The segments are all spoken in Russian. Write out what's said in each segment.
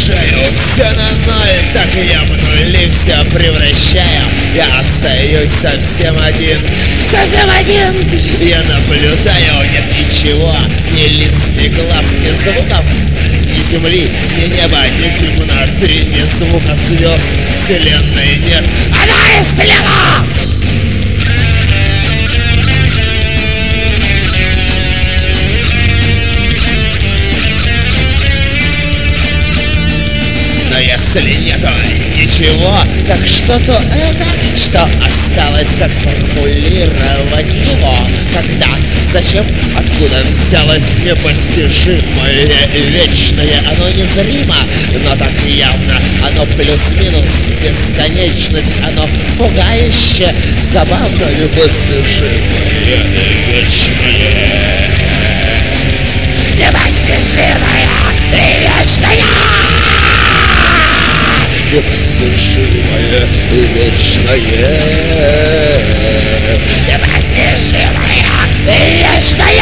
умножаю все на ноль, так и я в нули все превращаю. Я остаюсь совсем один, совсем один. Я наблюдаю, нет ничего, ни лиц, ни глаз, ни звуков, ни земли, ни неба, ни темноты, ни звука звезд. Вселенной нет, она истлела! Но если нету ничего, так что-то это, что осталось, как сформулировать его? Когда, зачем, откуда взялось непостижимое и вечное? Оно незримо, но так явно. Оно плюс-минус бесконечность. Оно пугающе, забавно, непостижимое и вечное. Непостижимое и вечное. Непостижимое и вечное. Непостижимое и вечное.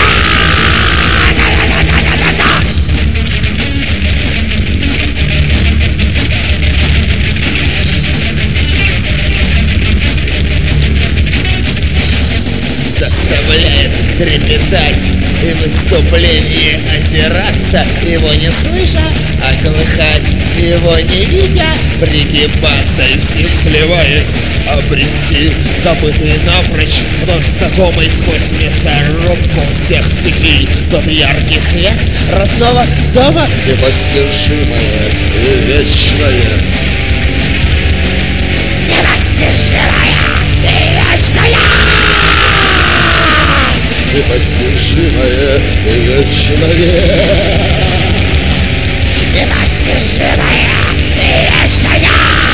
Заставляет трепетать и в выступлении озираться, его не слыша, оглыхать, его не видя, пригибаться и с ним сливаясь, обрести забытый напрочь, вновь знакомый сквозь мясорубку всех стихий тот яркий свет родного дома. Непостижимое и вечное. Непостижимое и вечное. Непостижимое и вечное. Непостижимое и вечное.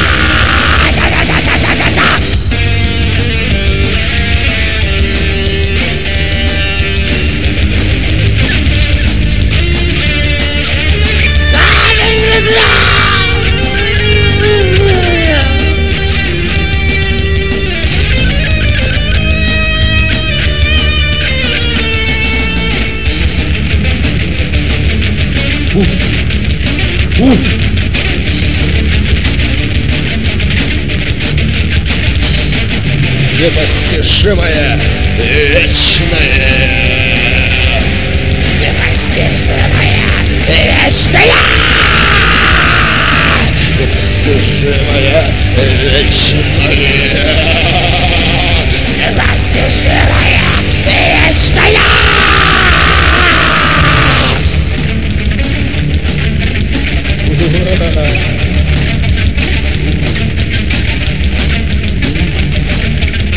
Непостижимое и вечное. Непостижимое и вечное. Непостижимое и вечное. Непостижимое и вечное.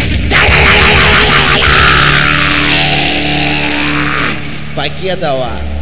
Покедова.